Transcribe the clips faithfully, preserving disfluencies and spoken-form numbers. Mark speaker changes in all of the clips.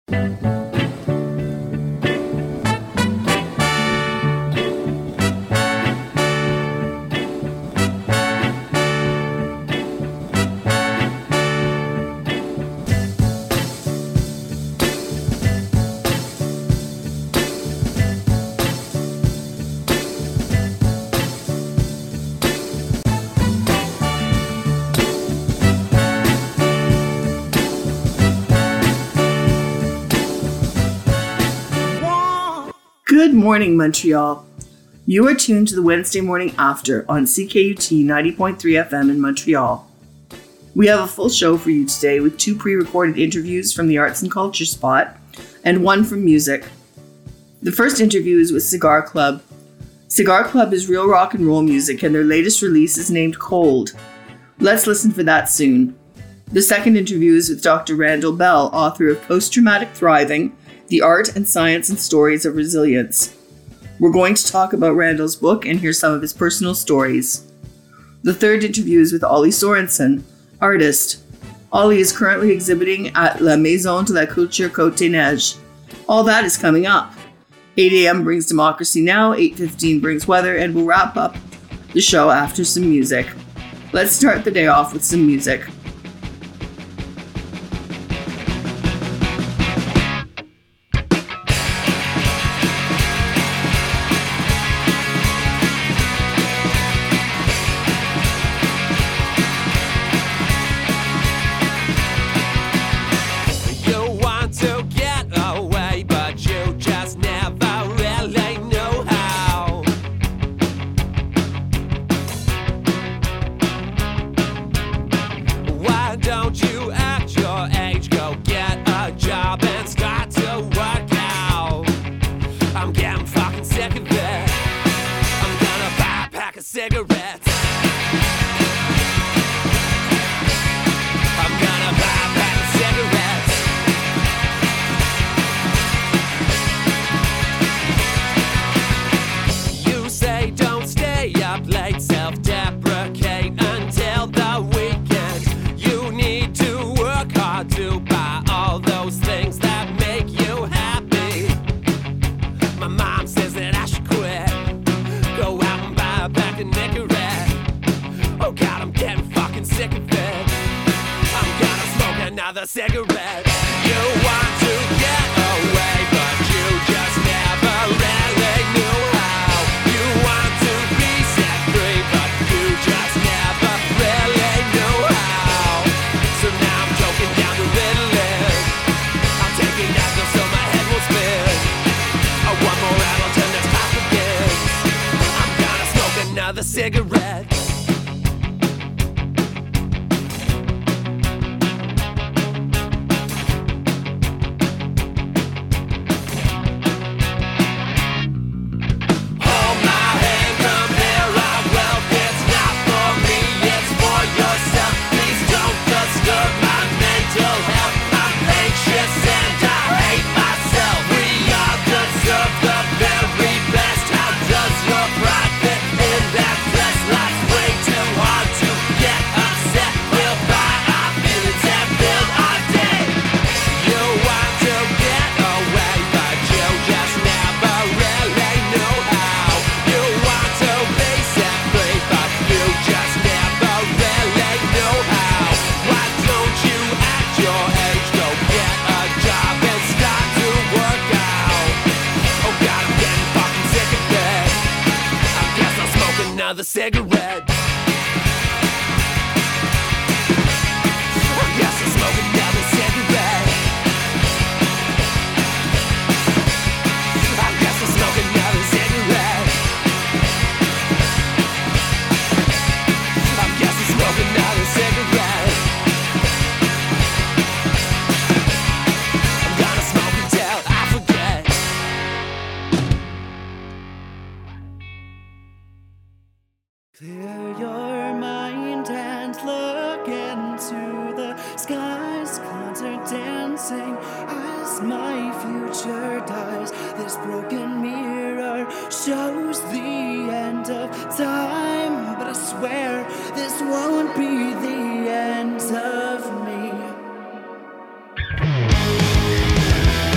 Speaker 1: Good morning, Montreal. You are tuned to the Wednesday Morning After on C K U T ninety point three F M in Montreal. We have a full show for you today with two pre-recorded interviews from the Arts and Culture spot and one from music. The first interview is with Cigar Club. Cigar Club is real rock and roll music and their latest release is named Cold. Let's listen for that soon. The second interview is with Doctor Randall Bell, author of Post-Traumatic Thriving, The Art and Science and Stories of Resilience. We're going to talk about Randall's book and hear some of his personal stories. The third interview is with Ollie Sorensen, artist. Ollie is currently exhibiting at La Maison de la Culture Côte-des-Neiges. All that is coming up. eight a.m. brings Democracy Now!, eight fifteen brings weather, and we'll wrap up the show after some music. Let's start the day off with some music.
Speaker 2: Cigarette. You want to get away, but you just never really knew how. You want to be set free, but you just never really knew how. So now I'm choking down the Ritalin. I'm taking Advil so my head will spin. Oh, one more rattle till next class begins. I'm gonna smoke another cigarette. Another cigarette. I guess I'll smoke another cigarette. I guess I'll smoke another cigarette. I guess I'll smoke another cigarette. I'm gonna smoke until I forget. Clear your mind and look into the skies. Concert dancing as my future dies. This broken mirror shows the end of time, but I swear this won't be the end of me.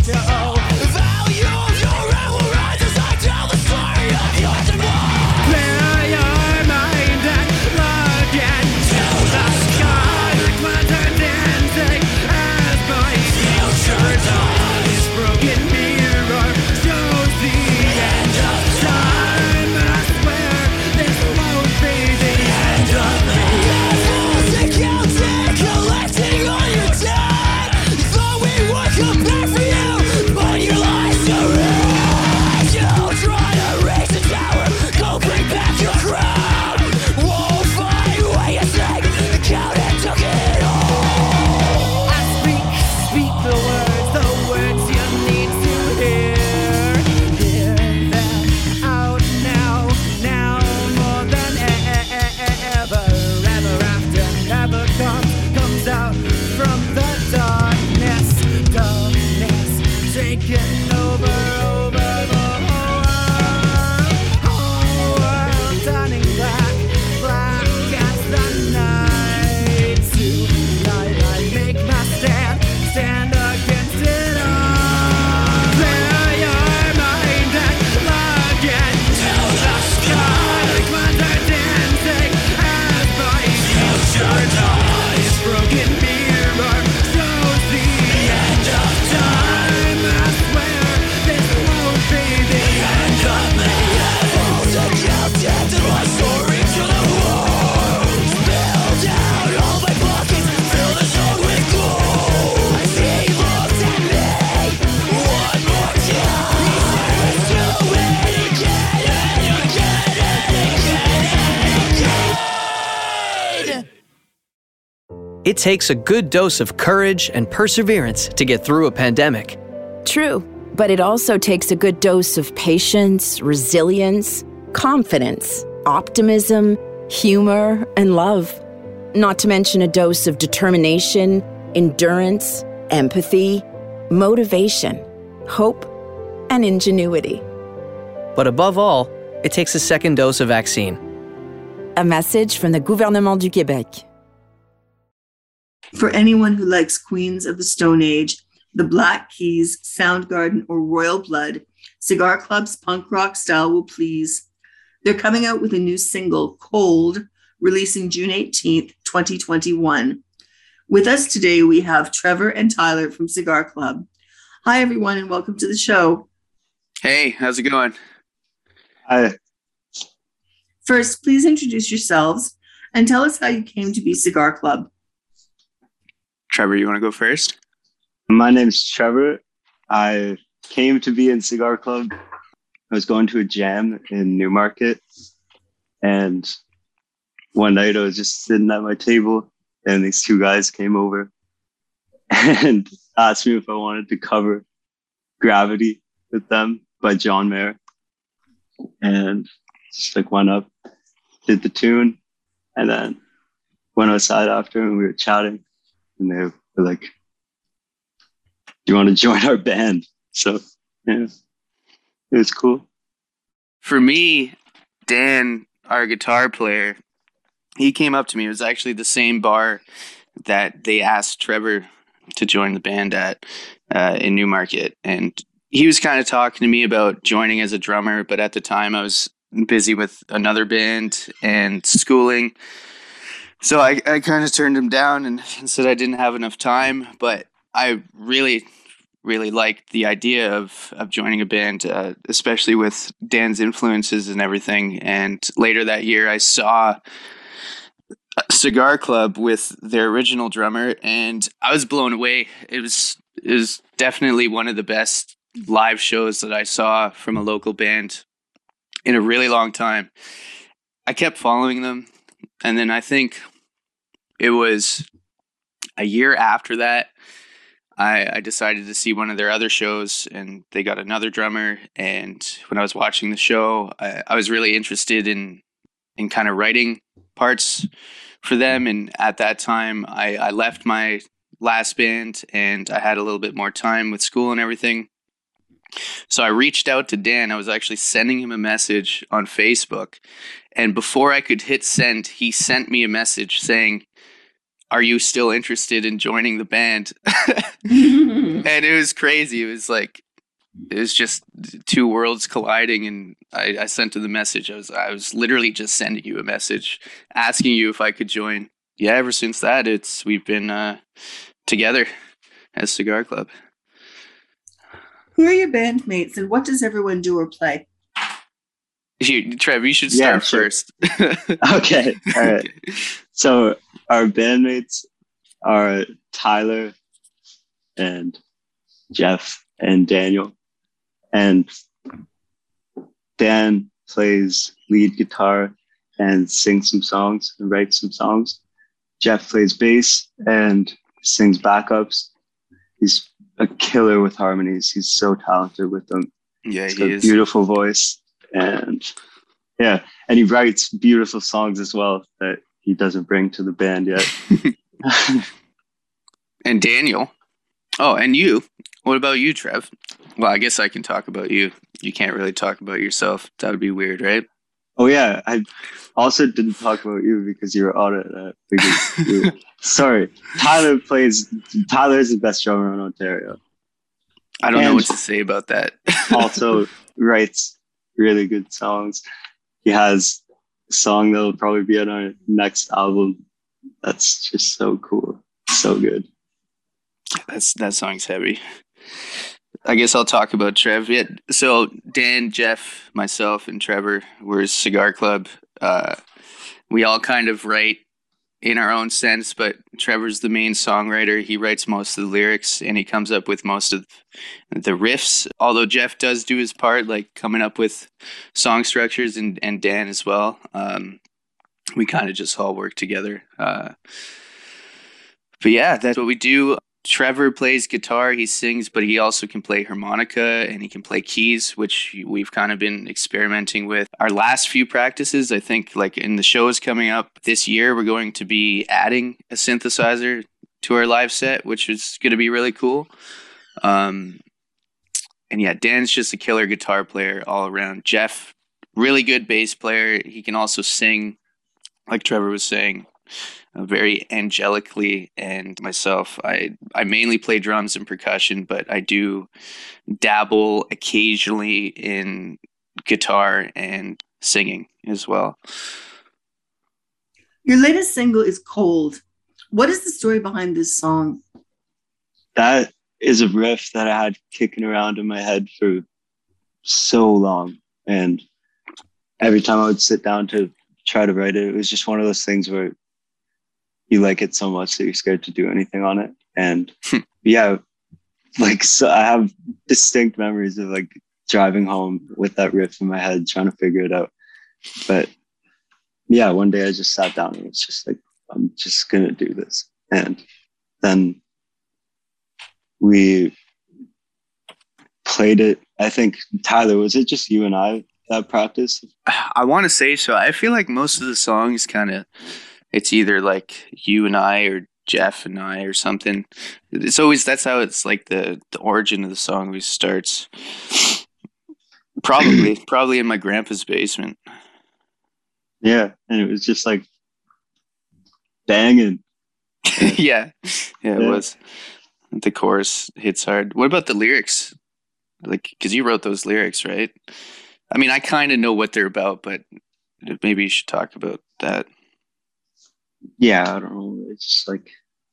Speaker 3: It takes a good dose of courage and perseverance to get through a pandemic.
Speaker 4: True, but it also takes a good dose of patience, resilience, confidence, optimism, humor, and love. Not to mention a dose of determination, endurance, empathy, motivation, hope, and ingenuity.
Speaker 3: But above all, it takes a second dose of vaccine.
Speaker 4: A message from the Gouvernement du Québec.
Speaker 1: For anyone who likes Queens of the Stone Age, the Black Keys, Soundgarden, or Royal Blood, Cigar Club's punk rock style will please. They're coming out with a new single, Cold, releasing June eighteenth, twenty twenty-one. With us today, we have Trevor and Tyler from Cigar Club. Hi, everyone, and welcome to the show.
Speaker 5: Hey, how's it going?
Speaker 6: Hi.
Speaker 1: First, please introduce yourselves and tell us how you came to be Cigar Club.
Speaker 5: Trevor, you want to go first?
Speaker 6: My name's Trevor. I came to be in Cigar Club. I was going to a jam in Newmarket, and one night I was just sitting at my table, and these two guys came over and asked me if I wanted to cover Gravity with them by John Mayer. And just like went up, did the tune, and then went outside after, and we were chatting. And they were like, do you want to join our band? So, yeah, it was cool.
Speaker 5: For me, Dan, our guitar player, he came up to me. It was actually the same bar that they asked Trevor to join the band at uh, in Newmarket. And he was kind of talking to me about joining as a drummer, but at the time I was busy with another band and schooling. So I, I kind of turned him down and, and said I didn't have enough time, but I really, really liked the idea of, of joining a band, uh, especially with Dan's influences and everything. And later that year, I saw Cigar Club with their original drummer, and I was blown away. It was, it was definitely one of the best live shows that I saw from a local band in a really long time. I kept following them. And then I think it was a year after that, I, I decided to see one of their other shows, and they got another drummer. And when I was watching the show, I, I was really interested in in kind of writing parts for them. And at that time, I, I left my last band, and I had a little bit more time with school and everything. So I reached out to Dan. I was actually sending him a message on Facebook. And before I could hit send, he sent me a message saying, are you still interested in joining the band? And it was crazy. It was like, it was just two worlds colliding. And I, I sent her the message. I was, I was literally just sending you a message asking you if I could join. Yeah. Ever since that, it's, we've been uh, together as Cigar Club.
Speaker 1: Who are your bandmates and what does everyone do or play?
Speaker 5: You, Trev, you should
Speaker 6: Yeah,
Speaker 5: start
Speaker 6: sure.
Speaker 5: first.
Speaker 6: Okay. All right.
Speaker 5: Okay.
Speaker 6: So our bandmates are Tyler and Jeff and Daniel. And Dan plays lead guitar and sings some songs and writes some songs. Jeff plays bass and sings backups. He's a killer with harmonies. He's so talented with them.
Speaker 5: Yeah,
Speaker 6: He's
Speaker 5: he
Speaker 6: got a
Speaker 5: is.
Speaker 6: beautiful voice. And yeah, and he writes beautiful songs as well that he doesn't bring to the band yet.
Speaker 5: And Daniel. Oh, and you. What about you, Trev? Well, I guess I can talk about you. You can't really talk about yourself. That would be weird, right?
Speaker 6: Oh yeah, I also didn't talk about you because you were on it. Uh, because you, sorry, Tyler plays. Tyler is the best drummer in Ontario.
Speaker 5: I don't know
Speaker 6: And
Speaker 5: what to say about that.
Speaker 6: Also writes really good songs. He has a song that'll probably be on our next album. That's just so cool, so good.
Speaker 5: That's that song's heavy. I guess I'll talk about Trev. Yeah. So Dan, Jeff, myself, and Trevor, we're Cigar Club. Uh, we all kind of write in our own sense, but Trevor's the main songwriter. He writes most of the lyrics and he comes up with most of the riffs. Although Jeff does do his part, like coming up with song structures, and, and Dan as well. Um, we kind of just all work together. Uh, but yeah, that's what we do. Trevor plays guitar, he sings, but he also can play harmonica and he can play keys, which we've kind of been experimenting with. Our last few practices, I think, like in the shows coming up this year, we're going to be adding a synthesizer to our live set, which is going to be really cool. Um, and yeah, Dan's just a killer guitar player all around. Jeff, really good bass player. He can also sing, like Trevor was saying, uh, very angelically. And myself, I, I mainly play drums and percussion, but I do dabble occasionally in guitar and singing as well.
Speaker 1: Your latest single is Cold. What is the story behind this song?
Speaker 6: That is a riff that I had kicking around in my head for so long. And every time I would sit down to try to write it, it was just one of those things where you like it so much that you're scared to do anything on it. And yeah, like, so I have distinct memories of like driving home with that riff in my head, trying to figure it out. But yeah, one day I just sat down and was just like, I'm just going to do this. And then we played it. I think, Tyler, was it just you and I that practiced?
Speaker 5: I want to say so. I feel like most of the songs kind of, it's either like you and I or Jeff and I or something. It's always, that's how it's like the, the origin of the song always starts. Probably, probably in my grandpa's basement.
Speaker 6: Yeah. And it was just like banging.
Speaker 5: yeah. Yeah, it
Speaker 6: Yeah.
Speaker 5: was. The chorus hits hard. What about the lyrics? Like, because you wrote those lyrics, right? I mean, I kind of know what they're about, but maybe you should talk about that.
Speaker 6: Yeah, I don't know. It's just like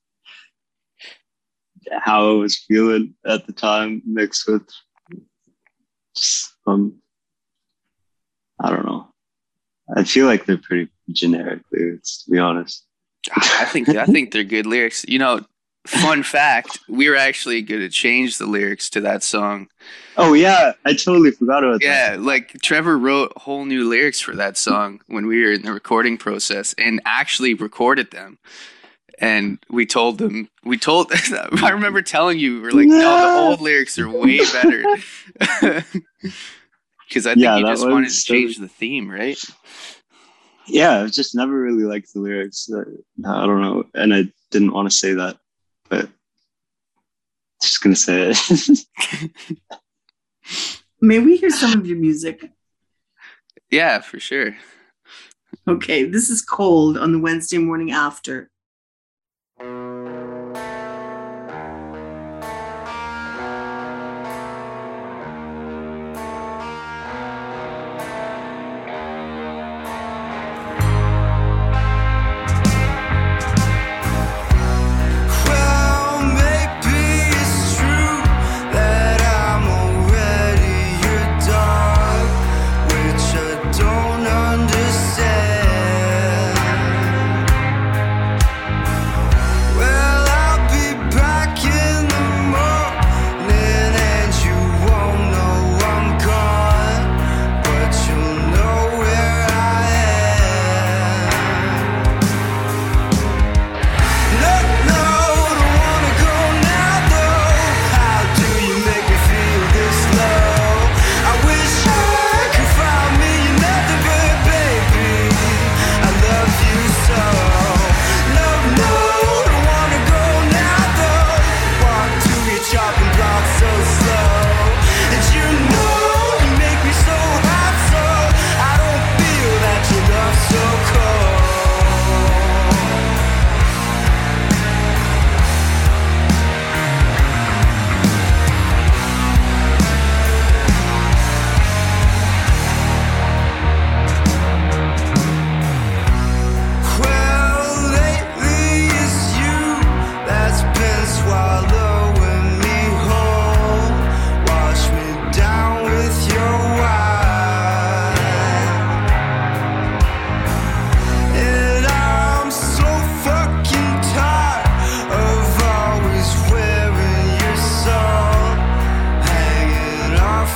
Speaker 6: how I was feeling at the time mixed with just, um, I don't know. I feel like they're pretty generic lyrics, to be honest.
Speaker 5: I think I think they're good lyrics. You know, fun fact, we were actually going to change the lyrics to that song.
Speaker 6: Oh, yeah. I totally forgot about that.
Speaker 5: Yeah, like Trevor wrote whole new lyrics for that song when we were in the recording process and actually recorded them. And we told them, we told, I remember telling you, we are like, no, the old lyrics are way better. Because I think
Speaker 6: Yeah,
Speaker 5: you
Speaker 6: that
Speaker 5: just
Speaker 6: was
Speaker 5: wanted to
Speaker 6: so-
Speaker 5: change the theme, right?
Speaker 6: Yeah, I've just never really liked the lyrics. Uh, I don't know. And I didn't want to say that, but just going to say it.
Speaker 1: May we hear some of your music?
Speaker 5: Yeah, for sure.
Speaker 1: Okay, this is Cold on the Wednesday morning after.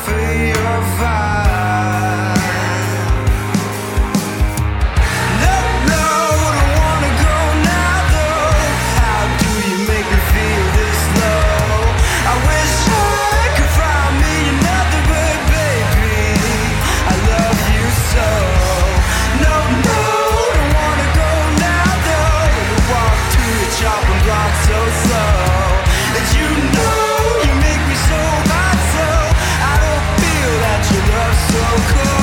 Speaker 2: feel you're fine. No, no, don't wanna go now though. How do you make me feel this low? I wish I could find me another, but baby, I love you so. No, no, don't wanna go now though. Walk to the chopping block so slow. And you know you make me so hot, so I don't feel that your love's so cold.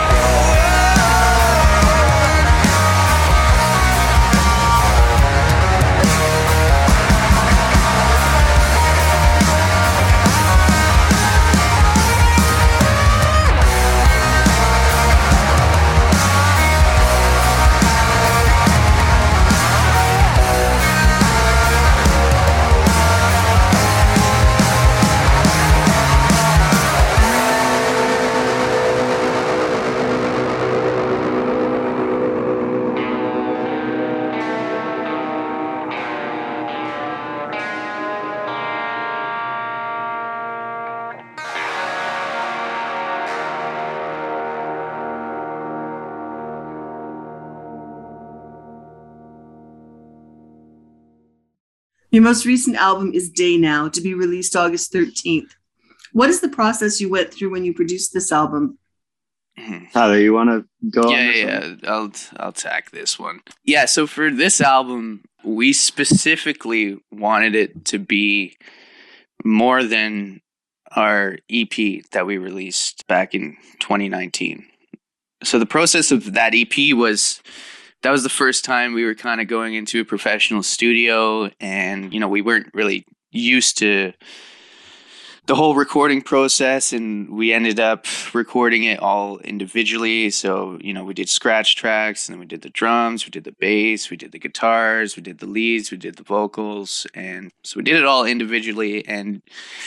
Speaker 1: Your most recent album is Day Now, to be released August thirteenth. What is the process you went through when you produced this album?
Speaker 6: Tyler, you want to go
Speaker 5: Yeah,
Speaker 6: on this
Speaker 5: yeah,
Speaker 6: one?
Speaker 5: yeah. I'll I'll tack this one. Yeah, so for this album, we specifically wanted it to be more than our E P that we released back in twenty nineteen. So the process of that E P was that was the first time we were kind of going into a professional studio, and you know, we weren't really used to the whole recording process, and we ended up recording it all individually. So, you know, we did scratch tracks, and then we did the drums, we did the bass, we did the guitars, we did the leads, we did the vocals, and so we did it all individually. And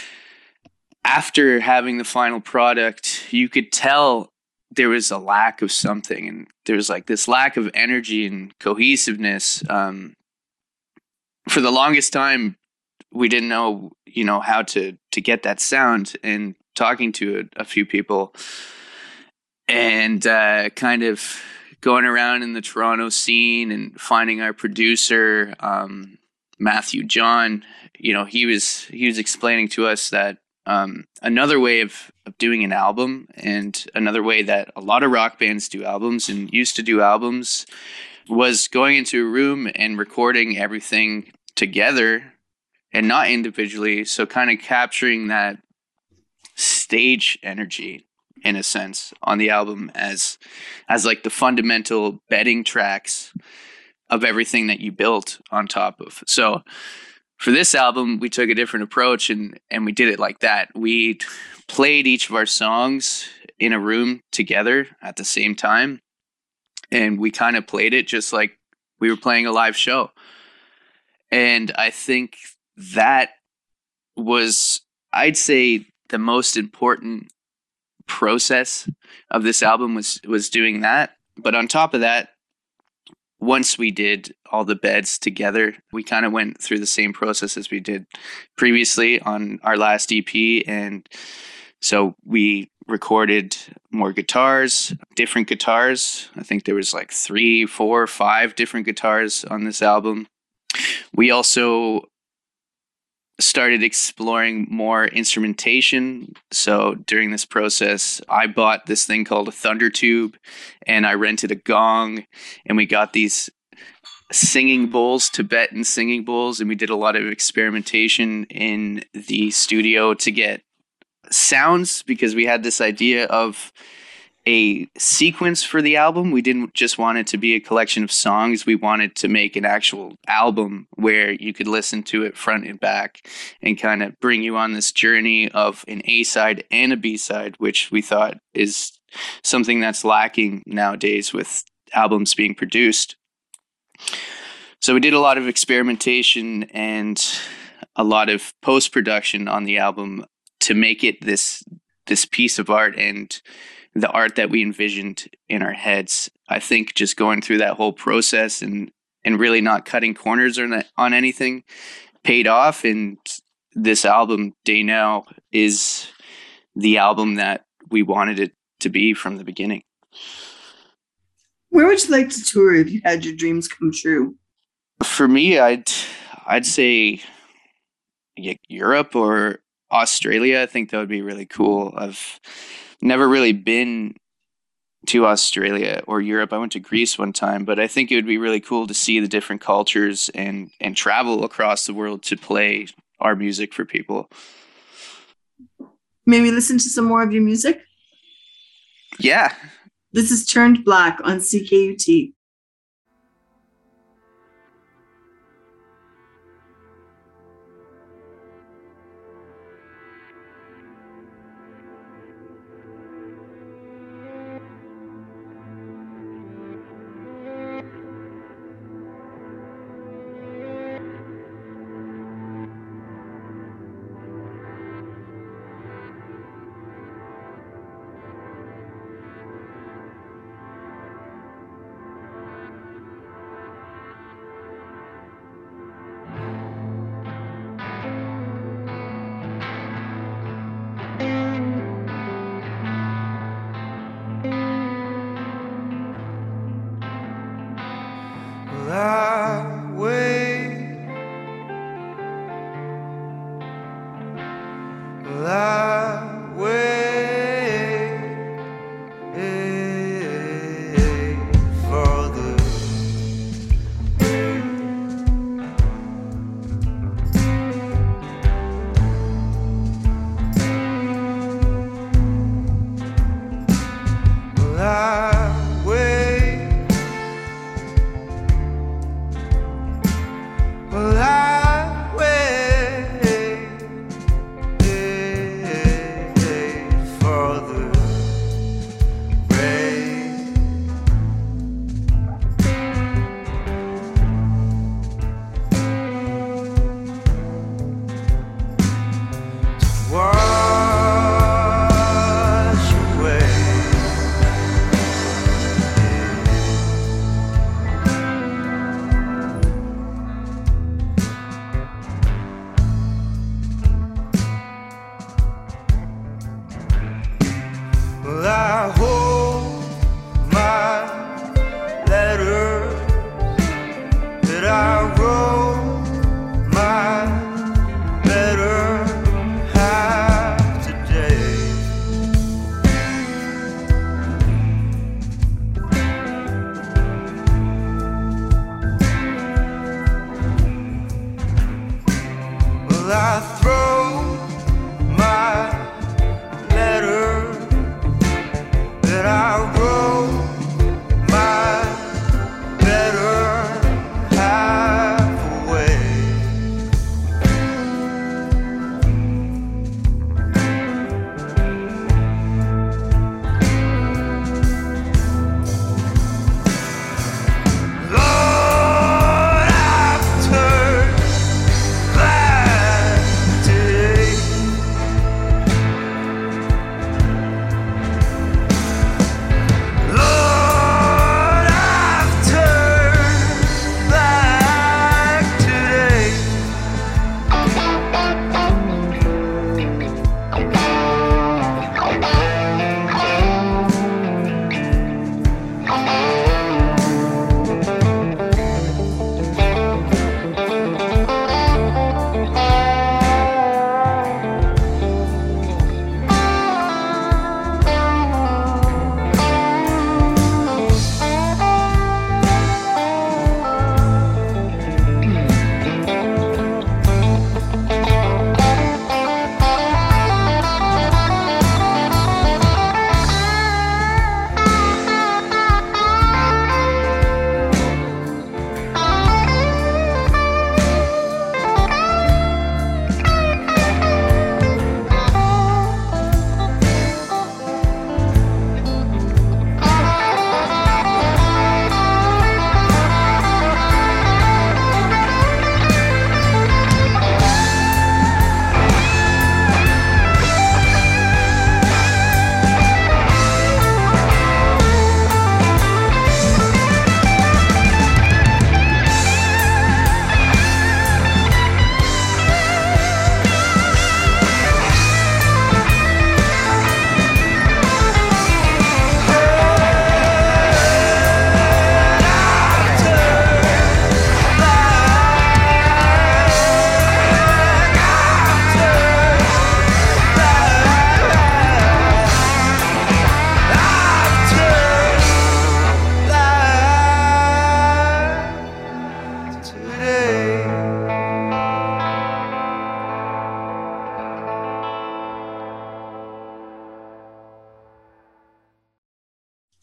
Speaker 5: after having the final product, you could tell there was a lack of something, and there was like this lack of energy and cohesiveness. Um, for the longest time, we didn't know, you know, how to to get that sound. And talking to a, a few people, and uh, kind of going around in the Toronto scene and finding our producer, um, Matthew John, you know, he was he was explaining to us that um, another way of, of doing an album, and another way that a lot of rock bands do albums and used to do albums, was going into a room and recording everything together and not individually. So kind of capturing that stage energy in a sense on the album as as like the fundamental bedding tracks of everything that you built on top of. So for this album, we took a different approach, and and we did it like that. We played each of our songs in a room together at the same time, and we kind of played it just like we were playing a live show. And I think that was, I'd say, the most important process of this album was was doing that. But on top of that, once we did all the beds together, we kind of went through the same process as we did previously on our last E P. And so we recorded more guitars, different guitars. I think there was like three, four, five different guitars on this album. We also started exploring more instrumentation. So during this process, I bought this thing called a Thunder Tube, and I rented a gong, and we got these singing bowls, Tibetan singing bowls, and we did a lot of experimentation in the studio to get sounds, because we had this idea of a sequence for the album. We didn't just want it to be a collection of songs. We wanted to make an actual album where you could listen to it front and back and kind of bring you on this journey of an A-side and a B-side, which we thought is something that's lacking nowadays with albums being produced. So we did a lot of experimentation and a lot of post-production on the album to make it this this piece of art and the art that we envisioned in our heads. I think just going through that whole process and and really not cutting corners on on anything paid off. And this album, Day Now, is the album that we wanted it to be from the beginning.
Speaker 1: Where would you like to tour if you had your dreams come true?
Speaker 5: For me, I'd I'd say yeah, Europe or Australia. I think that would be really cool. I've never really been to Australia or Europe. I went to Greece one time, but I think it would be really cool to see the different cultures and and travel across the world to play our music for people.
Speaker 1: Maybe listen to some more of your music?
Speaker 5: Yeah.
Speaker 1: This is Turned Black on C K U T.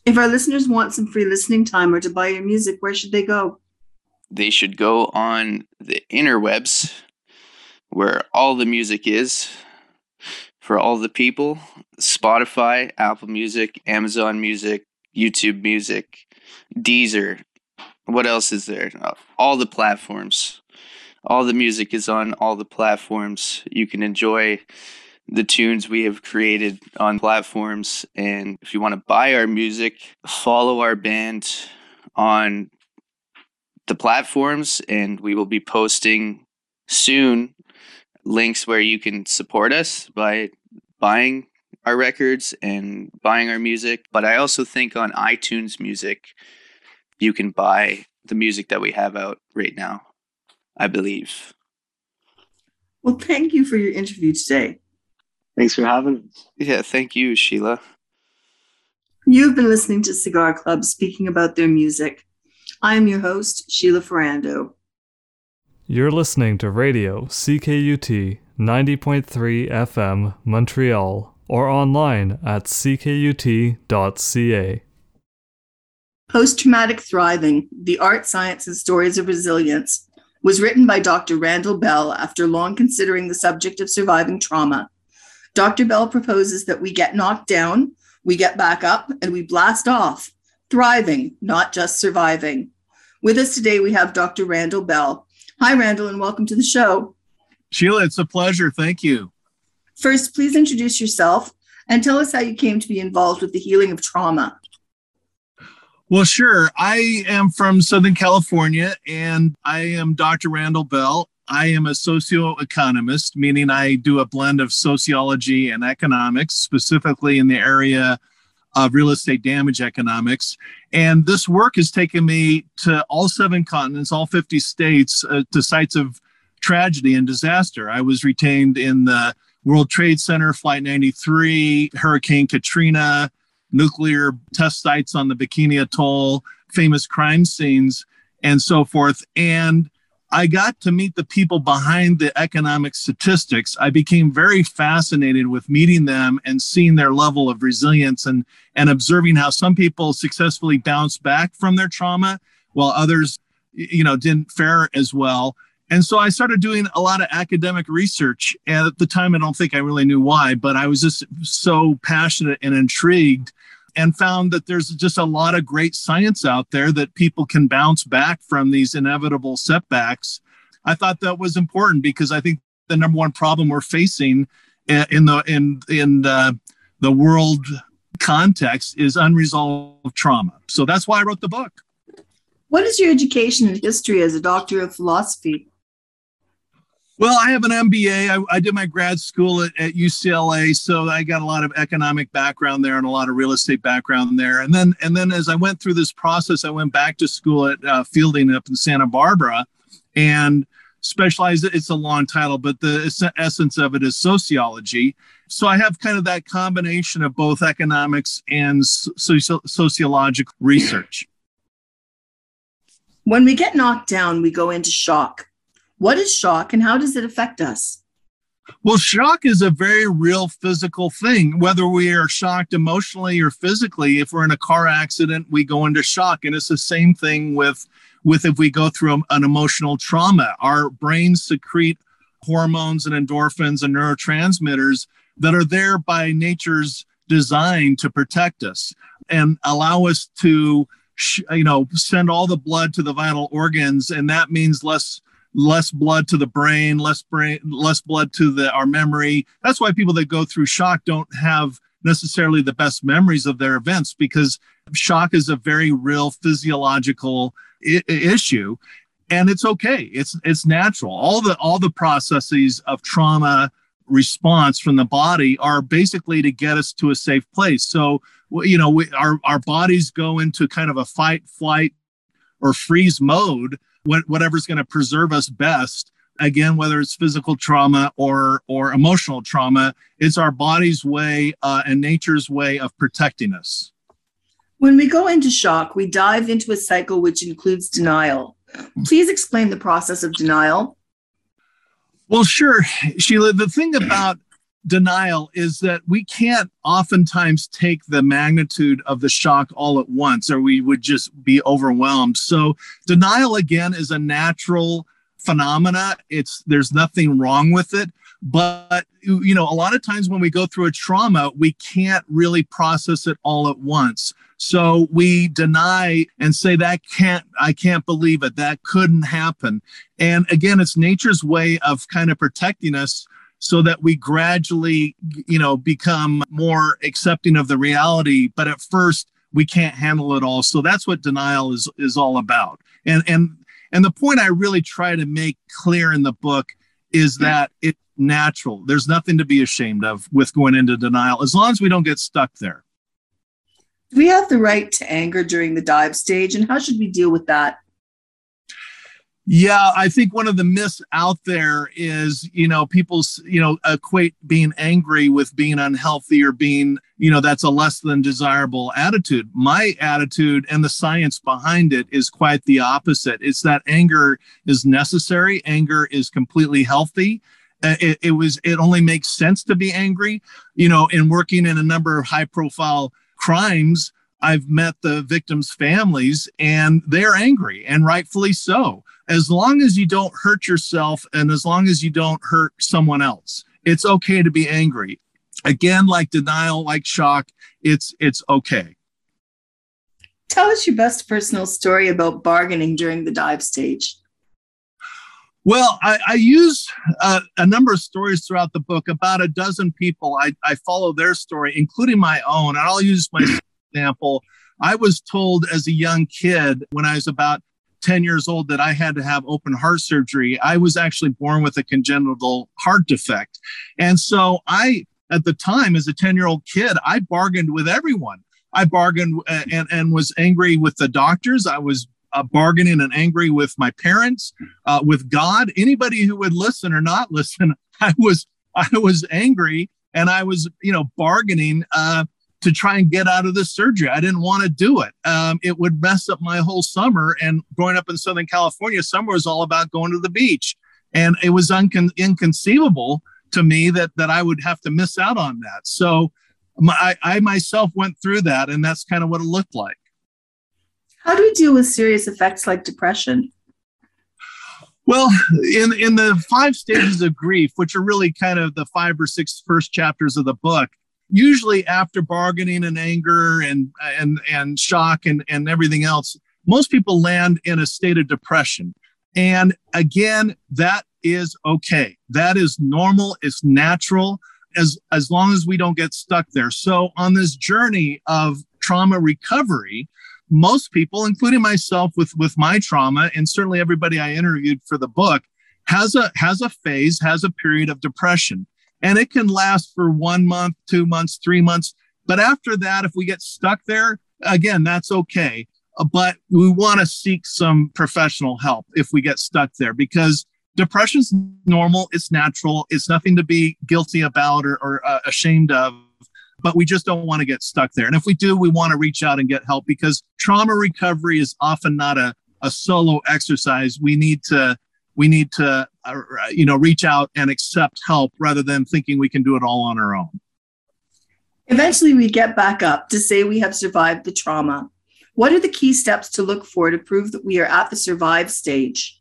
Speaker 1: If our listeners want some free listening time or to buy your music, where should they go?
Speaker 5: They should go on the interwebs where all the music is for all the people. Spotify, Apple Music, Amazon Music, YouTube Music, Deezer. What else is there? All the platforms. All the music is on all the platforms. You can enjoy the tunes we have created on platforms. And if you want to buy our music, follow our band on the platforms, and we will be posting soon links where you can support us by buying our records and buying our music. But I also think on iTunes Music, you can buy the music that we have out right now, I believe.
Speaker 1: Well, thank you for your interview today.
Speaker 6: Thanks for having us.
Speaker 5: Yeah, thank you, Sheila.
Speaker 1: You've been listening to Cigar Club speaking about their music. I am your host, Sheila Ferrando.
Speaker 7: You're listening to Radio C K U T ninety point three F M Montreal or online at c k u t dot c a.
Speaker 1: Post-Traumatic Thriving, The Art, Science, and Stories of Resilience was written by Doctor Randall Bell after long considering the subject of surviving trauma. Doctor Bell proposes that we get knocked down, we get back up, and we blast off, thriving, not just surviving. With us today, we have Doctor Randall Bell. Hi, Randall, and welcome to the show.
Speaker 8: Sheila, it's a pleasure. Thank you.
Speaker 1: First, please introduce yourself and tell us how you came to be involved with the healing of trauma.
Speaker 8: Well, sure. I am from Southern California, and I am Doctor Randall Bell. I am a socioeconomist, meaning I do a blend of sociology and economics, specifically in the area of real estate damage economics. And this work has taken me to all seven continents, all fifty states, uh, to sites of tragedy and disaster. I was retained in the World Trade Center, Flight ninety-three, Hurricane Katrina, nuclear test sites on the Bikini Atoll, famous crime scenes, and so forth. And I got to meet the people behind the economic statistics. I became very fascinated with meeting them and seeing their level of resilience and, and observing how some people successfully bounced back from their trauma while others, you know, didn't fare as well. And so I started doing a lot of academic research. And at the time, I don't think I really knew why, but I was just so passionate and intrigued and found that there's just a lot of great science out there that people can bounce back from these inevitable setbacks. I thought that was important because I think the number one problem we're facing in the in in the, the world context is unresolved trauma. So that's why I wrote the book.
Speaker 1: What is your education in history as a doctor of philosophy?
Speaker 8: Well, I have an M B A. I, I did my grad school at, at U C L A, so I got a lot of economic background there and a lot of real estate background there. And then, and then as I went through this process, I went back to school at uh, Fielding up in Santa Barbara, and specialized. It's a long title, but the es- essence of it is sociology. So I have kind of that combination of both economics and soci- sociological research.
Speaker 1: When we get knocked down, we go into shock. What is shock and how does it affect us?
Speaker 8: Well, shock is a very real physical thing, whether we are shocked emotionally or physically. If we're in a car accident, we go into shock. And it's the same thing with, with if we go through an emotional trauma. Our brains secrete hormones and endorphins and neurotransmitters that are there by nature's design to protect us and allow us to, you know, send all the blood to the vital organs. And that means less less blood to the brain, less brain, less blood to the our memory. That's why people that go through shock don't have necessarily the best memories of their events, because shock is a very real physiological I- issue, and it's okay. It's it's natural. All the all the processes of trauma response from the body are basically to get us to a safe place. So, you know, we, our our bodies go into kind of a fight, flight, or freeze mode. Whatever's going to preserve us best. Again, whether it's physical trauma or or emotional trauma, it's our body's way uh, and nature's way of protecting us.
Speaker 1: When we go into shock, we dive into a cycle which includes denial. Please explain the process of denial.
Speaker 8: Well, sure, Sheila. The thing about denial is that we can't oftentimes take the magnitude of the shock all at once, or we would just be overwhelmed. So denial, again, is a natural phenomena. It's there's nothing wrong with it. But, you know, a lot of times when we go through a trauma, we can't really process it all at once. So we deny and say that can't, I can't believe it. That couldn't happen. And again, it's nature's way of kind of protecting us so that we gradually, you know, become more accepting of the reality. But at first, we can't handle it all. So that's what denial is is all about. And and and the point I really try to make clear in the book is that it's natural. There's nothing to be ashamed of with going into denial, as long as we don't get stuck there.
Speaker 1: Do we have the right to anger during the dive stage, and how should we deal with that?
Speaker 8: Yeah, I think one of the myths out there is, you know, people, you know, equate being angry with being unhealthy or being, you know, that's a less than desirable attitude. My attitude and the science behind it is quite the opposite. It's that anger is necessary. Anger is completely healthy. Uh, it, it was, it only makes sense to be angry. You know, in working in a number of high profile crimes, I've met the victims' families and they're angry, and rightfully so. As long as you don't hurt yourself and as long as you don't hurt someone else, it's okay to be angry. Again, like denial, like shock, it's it's okay.
Speaker 1: Tell us your best personal story about bargaining during the dive stage.
Speaker 8: Well, I, I use uh, a number of stories throughout the book. About a dozen people, I, I follow their story, including my own. And I'll use my example. I was told as a young kid when I was about ten years old that I had to have open heart surgery. I was actually born with a congenital heart defect. And so I, at the time, as a ten-year-old kid, I bargained with everyone. I bargained uh, and, and was angry with the doctors. I was uh, bargaining and angry with my parents, uh, with God. Anybody who would listen or not listen, I was I was angry, and I was, you know, bargaining uh, to try and get out of the surgery. I didn't want to do it. Um, it would mess up my whole summer. And growing up in Southern California, summer was all about going to the beach. And it was uncon- inconceivable to me that that I would have to miss out on that. So my, I, I myself went through that, and that's kind of what it looked like.
Speaker 1: How do we deal with serious effects like depression?
Speaker 8: Well, in, in the five stages of grief, which are really kind of the five or six first chapters of the book, usually after bargaining and anger and and and shock and, and everything else, most people land in a state of depression. And again, that is okay. That is normal. It's natural, as, as long as we don't get stuck there. So on this journey of trauma recovery, most people, including myself with, with my trauma, and certainly everybody I interviewed for the book, has a has a phase, has a period of depression. And it can last for one month, two months, three months. But after that, if we get stuck there, again, that's okay. Uh, but we want to seek some professional help if we get stuck there, because depression's normal. It's natural. It's nothing to be guilty about or, or uh, ashamed of. But we just don't want to get stuck there. And if we do, we want to reach out and get help, because trauma recovery is often not a, a solo exercise. We need to We need to, uh, you know, reach out and accept help rather than thinking we can do it all on our own.
Speaker 1: Eventually, we get back up to say we have survived the trauma. What are the key steps to look for to prove that we are at the survive stage?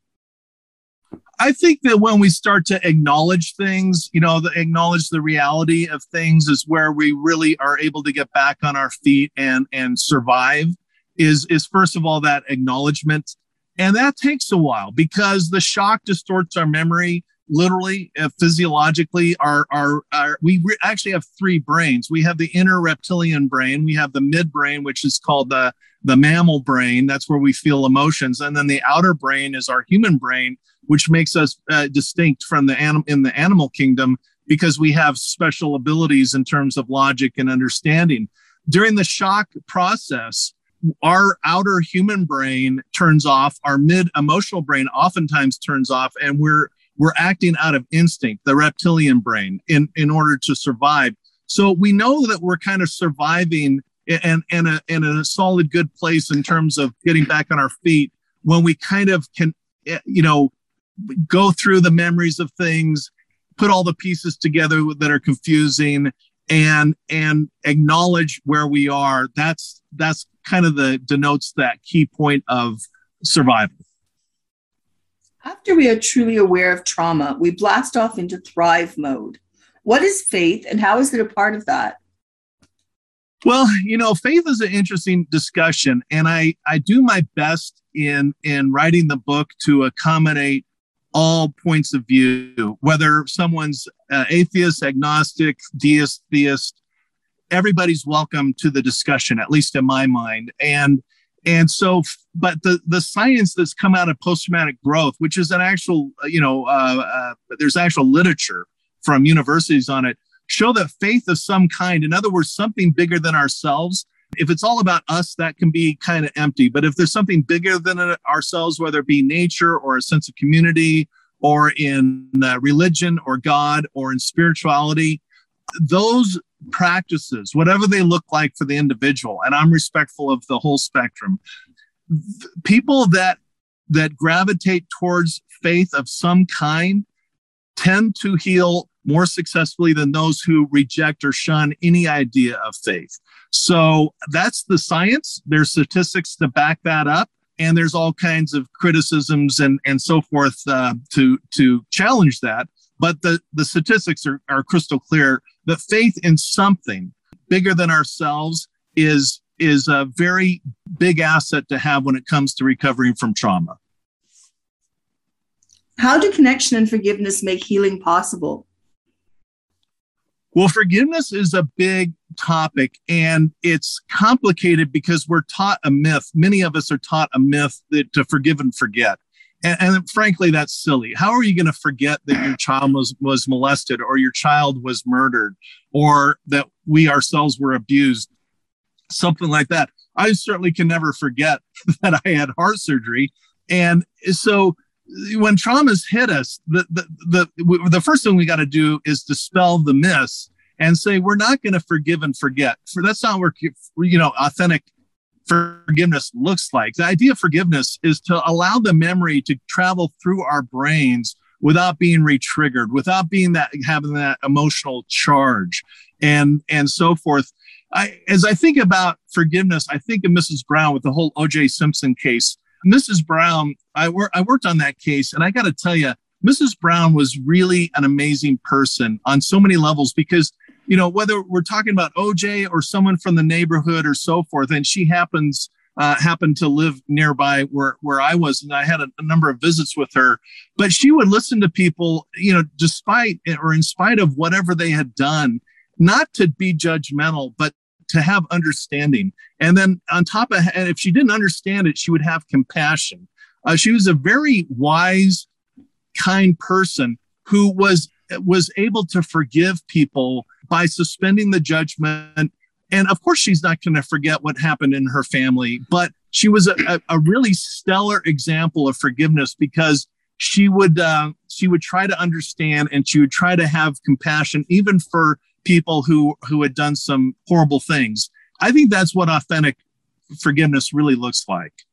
Speaker 8: I think that when we start to acknowledge things, you know, the, acknowledge the reality of things is where we really are able to get back on our feet and and survive. Is is first of all that acknowledgement. And that takes a while, because the shock distorts our memory, literally, uh, physiologically. Our, our, our, we re- actually have three brains. We have the inner reptilian brain. We have the midbrain, which is called the, the mammal brain. That's where we feel emotions. And then the outer brain is our human brain, which makes us uh, distinct from the anim- in the animal kingdom, because we have special abilities in terms of logic and understanding. During the shock process, our outer human brain turns off, our mid emotional brain oftentimes turns off, and we're we're acting out of instinct, the reptilian brain, in, in order to survive. So we know that we're kind of surviving and in a, in a solid, good place in terms of getting back on our feet when we kind of can, you know, go through the memories of things put all the pieces together that are confusing and and acknowledge where we are. That's that's kind of the denotes that key point of survival.
Speaker 1: After we are truly aware of trauma, we blast off into thrive mode. What is faith and how is it a part of that?
Speaker 8: Well, you know, faith is an interesting discussion, and I, I do my best in, in writing the book to accommodate all points of view, whether someone's uh, atheist, agnostic, deist, theist, everybody's welcome to the discussion, at least in my mind. And and so, but the, the science that's come out of post-traumatic growth, which is an actual, you know, uh, uh, there's actual literature from universities on it, show that faith of some kind, in other words, something bigger than ourselves. If it's all about us, that can be kind of empty. But if there's something bigger than ourselves, whether it be nature or a sense of community or in uh, religion or God or in spirituality, those practices, whatever they look like for the individual, and I'm respectful of the whole spectrum, th- people that that gravitate towards faith of some kind tend to heal more successfully than those who reject or shun any idea of faith. So that's the science. There's statistics to back that up. And there's all kinds of criticisms and, and so forth uh, to, to challenge that. But the, the statistics are, are crystal clear that faith in something bigger than ourselves is, is a very big asset to have when it comes to recovering from trauma.
Speaker 1: How do connection and forgiveness make healing possible?
Speaker 8: Well, forgiveness is a big topic, and it's complicated because we're taught a myth. Many of us are taught a myth that to forgive and forget. And, and frankly, that's silly. How are you going to forget that your child was, was molested or your child was murdered or that we ourselves were abused? Something like that. I certainly can never forget that I had heart surgery. And so when traumas hit us, the the the, the first thing we got to do is dispel the myths and say we're not going to forgive and forget. For that's not where you know authentic forgiveness looks like. The idea of forgiveness is to allow the memory to travel through our brains without being re-triggered, without being that having that emotional charge, and and so forth. I, as I think about forgiveness, I think of Missus Brown with the whole O J Simpson case. Missus Brown, I, wor- I worked on that case, and I got to tell you, Missus Brown was really an amazing person on so many levels because, you know, whether we're talking about O J or someone from the neighborhood or so forth, and she happens uh, happened to live nearby where, where I was, and I had a, a number of visits with her, but she would listen to people, you know, despite or in spite of whatever they had done, not to be judgmental, but to have understanding. And then on top of, and if she didn't understand it, she would have compassion. Uh, she was a very wise, kind person who was, was able to forgive people by suspending the judgment. And of course, she's not going to forget what happened in her family, but she was a, a, a really stellar example of forgiveness because she would, uh, she would try to understand and she would try to have compassion, even for people who, who had done some horrible things. I think that's what authentic forgiveness really looks like.